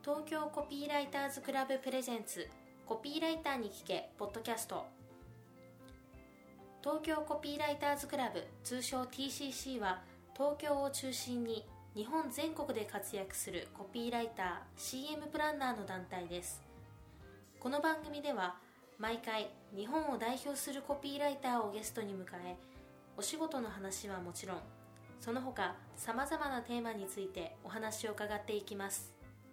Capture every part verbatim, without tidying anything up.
東京コピーライターズクラブプレゼンツコピーライターに聞けポッドキャスト。東京コピーライターズクラブ、通称 ティーシーシー は東京を中心に日本全国で活躍するコピーライター シーエム プランナーの団体です。この番組では毎回日本を代表するコピーライターをゲストに迎え、お仕事の話はもちろんその他さまざまなテーマについてお話を伺っていきます。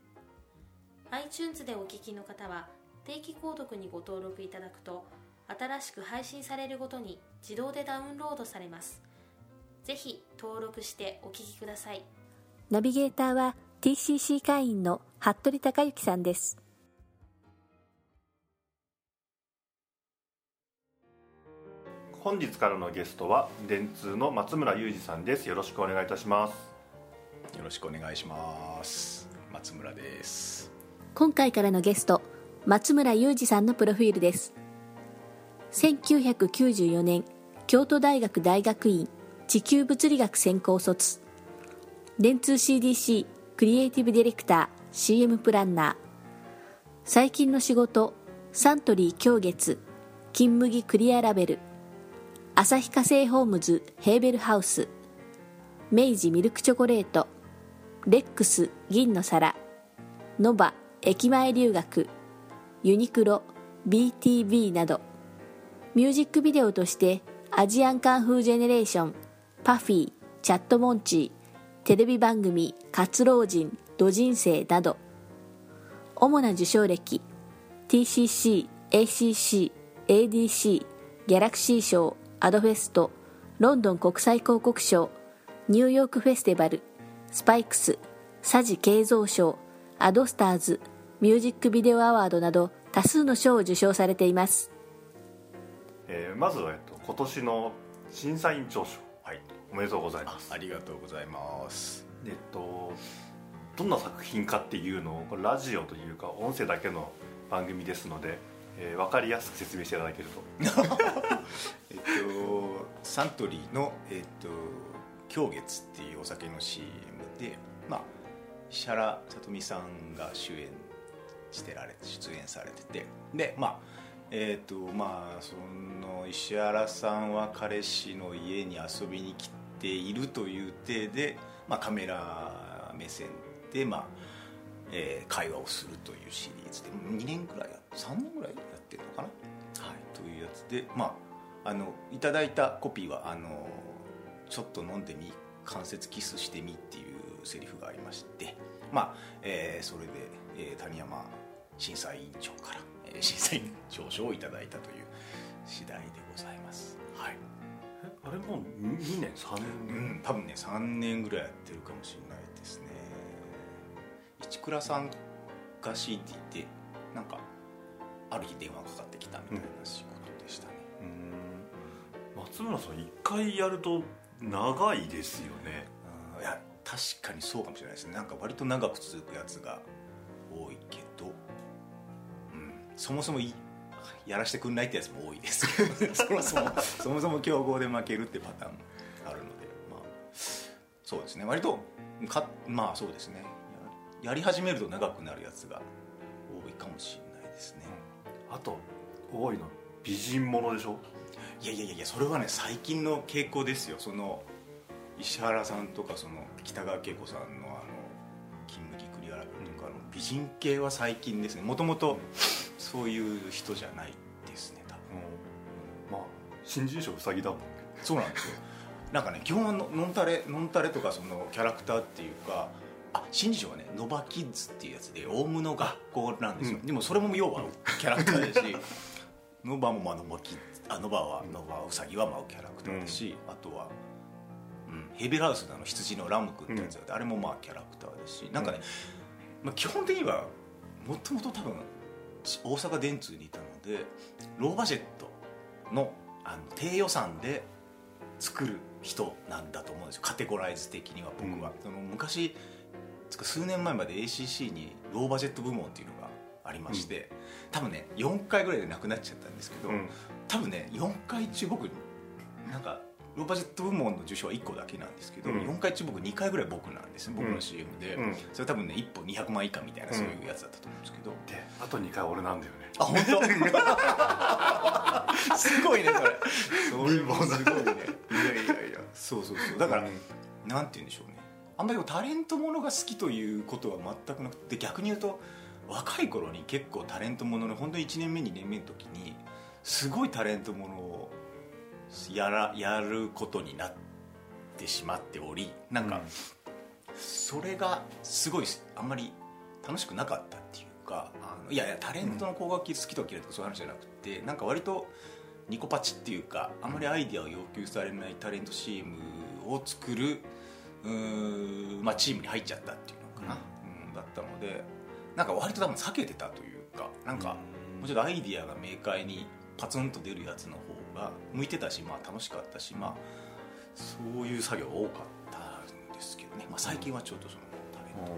iTunes でお聞きの方は定期購読にご登録いただくと新しく配信されるごとに自動でダウンロードされます。ぜひ登録してお聞きください。 ナビゲーターは ティーシーシー 会員の服部孝之さんです。 本日からのゲストは電通の松村裕二さんです。よろしくお願いいたします。 よろしくお願いします。松村です。 今回からのゲスト、松村裕二さんのプロフィールです。せんきゅうひゃくきゅうじゅうよねん、京都大学大学院地球物理学専攻卒。電通 シーディーシー クリエイティブディレクター シーエム プランナー。最近の仕事、サントリー京月金麦クリアラベル、旭化成ホームズヘーベルハウス、明治ミルクチョコレート、レックス銀の皿、ノバ駅前留学、ユニクロ ビーティービー など、ミュージックビデオとしてアジアンカンフージェネレーション、パフィー、チャットモンチー、テレビ番組活老人、ド人生など、主な受賞歴 ティーシーシー、エーシーシー、エーディーシー、ギャラクシー賞、アドフェスト、ロンドン国際広告賞、ニューヨークフェスティバル、スパイクス、佐治慶三賞、アドスターズ、ミュージックビデオアワードなど多数の賞を受賞されています。 えー、まずは、えっと、今年の審査委員長賞、はい、おめでとうございます。 あ, ありがとうございます。 えっとどんな作品かっていうのを、これラジオというか音声だけの番組ですので、えー、分かりやすく説明していただけるとえっとサントリーの、えっと、京月っていうお酒の シーエム で、まあ、石原さとみさんが主演してられ出演されてて、でまあえっとまあその石原さんは彼氏の家に遊びに来ているという体で、まあ、カメラ目線で、まあえー、会話をするというシリーズでにねんくらいやさんねんぐらいやってるのかな、はい、というやつで、まあ、あのいただいたコピーはあのちょっと飲んでみ、関節キスしてみっていうセリフがありまして、まあえー、それで、えー、谷山審査委員長から、えー、審査委員長賞をいただいたという次第でございます。はい、 えあれもうにねんさんねん、 うん、多分ねさんねんぐらいやってるかもしれないですね。市倉さんが シーディー でなんかある日電話がかかってきたみたいな仕事でしたね。 うん、松村さんいっかいやると長いですよね。 うん、いや確かにそうかもしれないですね。なんか割と長く続くやつが多いけど、うん、そもそもいやらせてくんないってやつも多いですけどそもそもそもそも競合で負けるってパターンあるので、まあ、そうですね、割とかまあそうですね、やり始めると長くなるやつが多いかもしれないですね。 あと多いの美人ものでしょ。 いやいやいや、それはね最近の傾向ですよ。その石原さんとかその北川景子さんのあの金麦クリアラベルとかの美人系は最近ですね。もともとそういう人じゃないですね多分、 うん、まあ新人賞うさぎだもんね。 そうなんですよ。なんかね基本はノンタレノンタレとかそのキャラクターっていうか、あ新人賞はねノバキッズっていうやつでオウムの学校なんですよ、うん、でもそれも要はキャラクターですしノバもまあノバキッズ、あノバはノバウサギはまあキャラクターですし、うん、あとは、うん、ヘビラウスの羊のラム君ってやつがあって、うん、あれもまあキャラクターですし、なんかね、まあ、基本的にはもともと多分大阪電通にいたのでローバジェット の, あの低予算で作る人なんだと思うんですよ、カテゴライズ的には僕は、うん、その昔数年前まで エーシーシー にローバジェット部門っていうのがありまして、うん、多分ねよんかいぐらいでなくなっちゃったんですけど、うん、多分ねよんかい中僕なんかローバジェット部門の受賞はいっこだけなんですけど、うん、よんかい中僕にかいぐらい僕なんですね、僕の シーエム で、うん、それ多分ねいっぽんにひゃくまん以下みたいな、そういうやつだったと思うんですけど、 であとにかい俺なんだよね。 あ、本当すごいねそれそれもすごいね。いやいやいや、そうそうそう、だから、うん、なんて言うんでしょうね、あんまりタレントものが好きということは全くなくて、逆に言うと若い頃に結構タレントものの本当にいちねんめにねんめの時にすごいタレントものをやらやることになってしまっており、なんか、うん、それがすごいあんまり楽しくなかったっていうか、あのいやいやタレントの高額好きとか嫌いとかそういう話じゃなくて、なんか割とニコパチっていうか、あんまりアイデアを要求されないタレント シーエム を作るうー、まあ、チームに入っちゃったっていうのかな、うんうん、だったので、なんか割と多分避けてたというか、なんかもうちょっとアイディアが明快にパツンと出るやつの方が向いてたし、まあ、楽しかったし、まあ、そういう作業が多かったんですけどね、まあ、最近はちょっとそのタレント、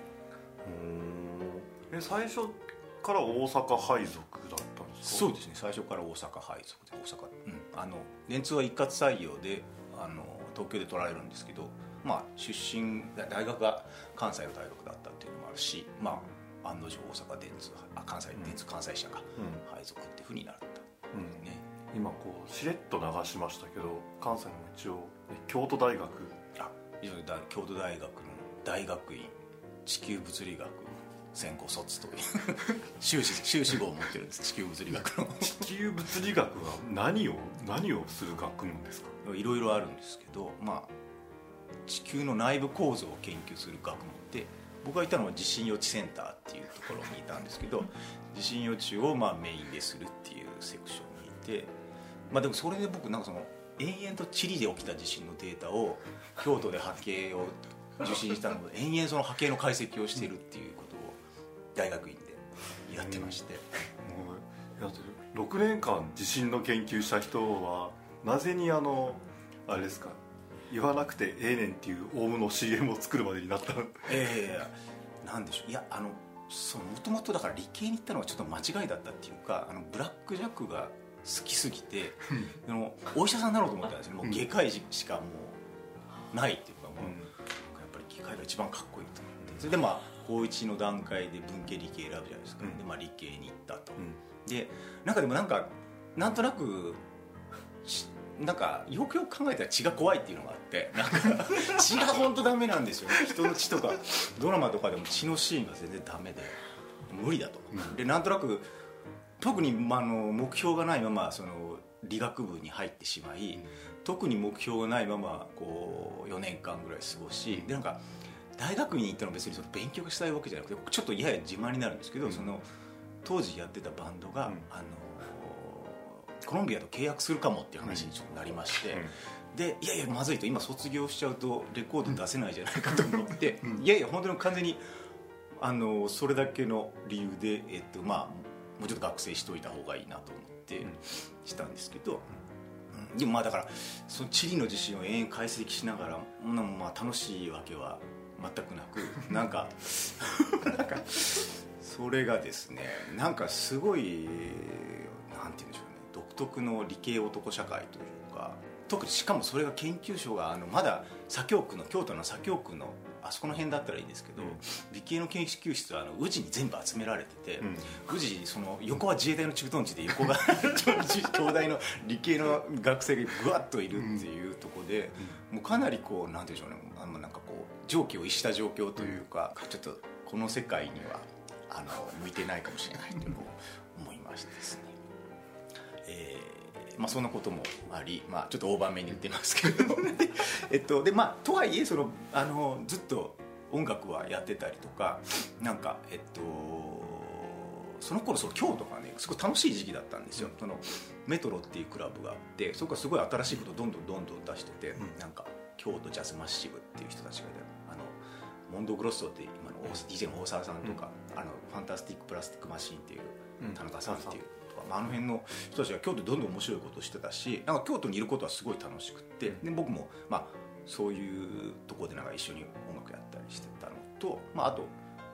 うん、え最初から大阪配属だったんですか？ そうですね、最初から大阪配属で、大阪、うん、あの電通は一括採用であの東京で取られるんですけど、まあ、出身大学が関西の大学だったっていうのもあるし、まあ、案の定大阪電通あ関西電通関西社が配属っていうふうになった、うんね、今こうしれっと流しましたけど、関西の一応京都大学、 あ京都大学の大学院地球物理学専攻卒という修士修士号を持ってるんです。地球物理学の地球物理学は何を何をする学問ですか？ いろいろあるんですけど、まあ地球の内部構造を研究する学問で、僕がいたのは地震予知センターっていうところにいたんですけど、地震予知をまあメインでするっていうセクションにいて、まあでもそれで僕なんかその延々とチリで起きた地震のデータを京都で波形を受信したので延々その波形の解析をしているっていうことを大学院でやってまして、 うん、もうろくねんかん地震の研究した人はなぜにあのあれですか、言わなくてええねんっていうオウムの シーエム を作るまでになったの？ ええー、なんでしょう、いやあのもともとだから理系に行ったのはちょっと間違いだったっていうか、あのブラックジャックが好きすぎてあのお医者さんになろうと思ったんですよ。もう外科医しかもうないっていうか、もう、うん、やっぱり外科医が一番かっこいいと思って、それでまあ高いちの段階で文系理系選ぶじゃないですか、うん、でまあ理系に行ったと、うん、でなんかでもなんかなんとなくなんかよくよく考えたら血が怖いっていうのがあって、なんか血が本当ダメなんですよね。人の血とかドラマとかでも血のシーンが全然ダメで無理だと、うん、でなんとなく特に、まあ、の目標がないままその理学部に入ってしまい、うん、特に目標がないままこうよねんかんぐらい過ごし、でなんか大学院に行ったのは別にその勉強したいわけじゃなくて、ちょっとやや自慢になるんですけど、うん、その当時やってたバンドが、うん、あのコロンビアと契約するかもっていう話にちょっとなりまして、うん、でいやいやまずいと、今卒業しちゃうとレコード出せないじゃないかと思って、うん、いやいや本当に完全にあのそれだけの理由で、えっとまあ、もうちょっと学生しといた方がいいなと思ってしたんですけど、うん、でもまあだからその地理の地震を延々解析しながら、まあ、楽しいわけは全くなく、なんかなんかそれがですね、なんかすごいなんて言うんでしょうね、独特の理系男社会というか、特にしかもそれが研究所があのまだ左京区の京都の左京区のあそこの辺だったらいいんですけど、うん、理系の研究室はあの宇治に全部集められてて、うん、宇治その横は自衛隊の駐屯地で横が京大の理系の学生がぐわっといるっていうところで、うん、もうかなりこうなんていうんでしょうね、あのなんかこう常軌を逸した状況というか、うん、ちょっとこの世界にはあの向いてないかもしれないという思いましてですね。えーまあ、そんなこともあり、まあ、ちょっとオーバーめに言ってますけどえっとで、まあ、とはいえそのあのずっと音楽はやってたりとか、なんかえっとその頃その京都がねすごい楽しい時期だったんですよ、うん、そのメトロっていうクラブがあって、そこがすごい新しいことをどんどんどんどん出してて、うん、なんか京都ジャズマッシブっていう人たちがいて、あのモンドグロッソって今の ディージェー の大沢さんとか、うん、あのファンタスティックプラスティックマシーンっていう田中さんっていう、うん、まあ、あの辺の人たちが京都でどんどん面白いことをしてたし、なんか京都にいることはすごい楽しくって、で僕も、まあ、そういうところでなんか一緒に音楽やったりしてたのと、まあ、あと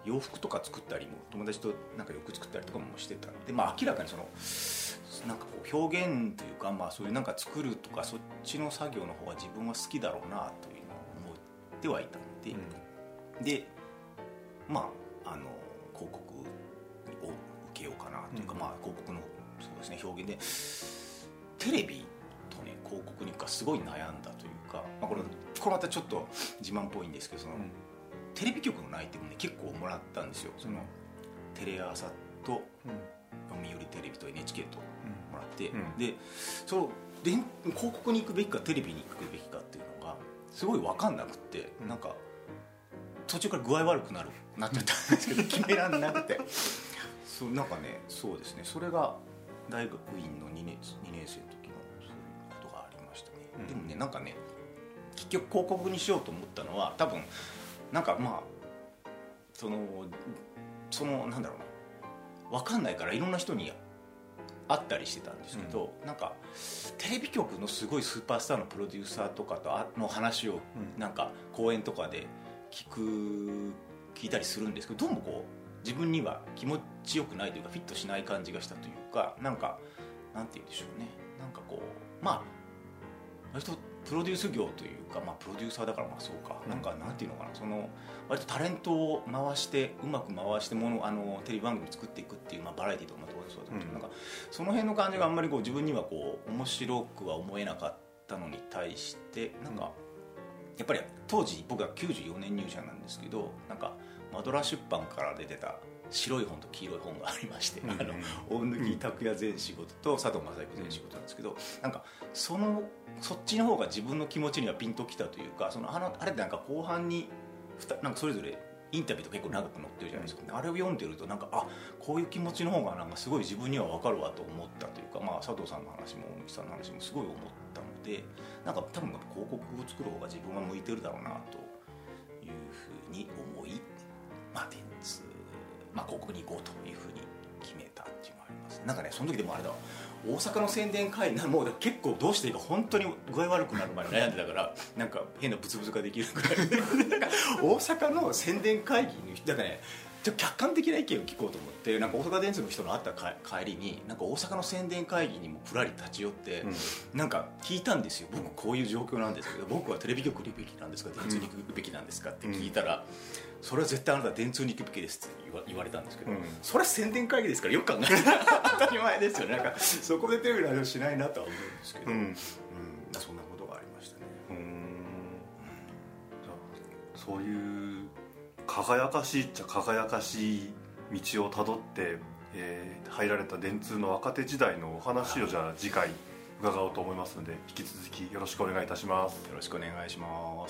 洋服とか作ったりも友達となんかよく作ったりとかもしてたので、まあ、明らかにそのなんかこう表現というか、まあ、そういうなんか作るとかそっちの作業の方が自分は好きだろうなというのを思ってはいたので、うん、でまああの広告を受けようかなというか、うん、まあ広告のそうですね表現でテレビとね広告にかすごい悩んだというか、まあ、これこれまたちょっと自慢っぽいんですけどその、うん、テレビ局の内定もね結構もらったんですよ。そのテレ朝と、うん読売テレビと エヌエイチケー ともらって、うん、でそうで広告に行くべきかテレビに行くべきかっていうのがすごい分かんなくって、うん、なんか途中から具合悪くなるなっちゃったんですけど決めらんなくてそうなんかねそうですねそれが大学院のにねん生の時のそういうことがありましたね、うん、でもねなんかね結局広告にしようと思ったのは多分なんかまあそのそのなんだろうな分かんないからいろんな人に会ったりしてたんですけど、うん、なんかテレビ局のすごいスーパースターのプロデューサーとかとの話をなんか講演とかで聞く聞いたりするんですけどどうもこう自分には気持ちよくないというかフィットしない感じがしたというかなんかなんて言うんでしょうねなんかこうまあ割とプロデュース業というか、まあ、プロデューサーだからまあそうか、うん、なんかなんていうのかなその割とタレントを回してうまく回してものあのテレビ番組作っていくっていう、まあ、バラエティーとかも当然そうだけど、うん、なんかその辺の感じがあんまりこう自分にはこう面白くは思えなかったのに対してなんか、やっぱり当時僕はきゅうじゅうよねん入社なんですけどなんかマドラー出版から出てた白い本と黄色い本がありまして、うん、あの大貫拓也全仕事と佐藤正幸全仕事なんですけど、なんかそのそっちの方が自分の気持ちにはピンときたというかそのあのあれってなんか後半になんかそれぞれインタビューと結構長く載ってるじゃないですか、うん、あれを読んでるとなんかあこういう気持ちの方がなんかすごい自分には分かるわと思ったというか、まあ、佐藤さんの話も大貫さんの話もすごい思ったのでなんか多分広告を作る方が自分は向いてるだろうなというふうに思い、まあ、電通まあ、広告に行こうというふうに決めたっていうのがあります。なんかねその時でもあれだわ大阪の宣伝会議もう結構どうしていいか本当に具合悪くなる前に悩んでたからなんか変なブツブツができるぐらいなんか大阪の宣伝会議にだからねちょっと客観的な意見を聞こうと思ってなんか大阪電通の人の会った帰りになんか大阪の宣伝会議にもふらり立ち寄って、うん、なんか聞いたんですよ。僕こういう状況なんですけど僕はテレビ局に行くべきなんですか電通に行くべきなんですかって聞いたら、うん、それは絶対あなたは電通に行くべきですって言われたんですけど、うん、それは宣伝会議ですからよく考えたら当たり前ですよね。なんかそこでテレビの話をしないなとは思うんですけど、うんうん、そんなことがありましたね。うーん、うん、 じゃあそういう輝かしいっちゃ輝かしい道をたどって、えー、入られた電通の若手時代のお話をじゃあ次回伺おうと思いますので引き続きよろしくお願いいたします。 よろしくお願いします。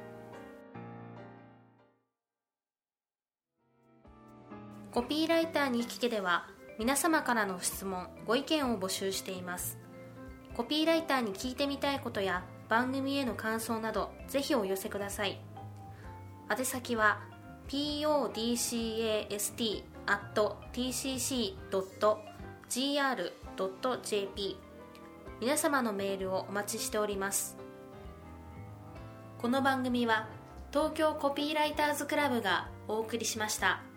コピーライターに聞けでは皆様からの質問ご意見を募集しています。コピーライターに聞いてみたいことや番組への感想などぜひお寄せください。宛先は ポッドキャスト アット ティーシーシー ドット ジーアール ドット ジェーピー 皆様のメールをお待ちしております。この番組は東京コピーライターズクラブがお送りしました。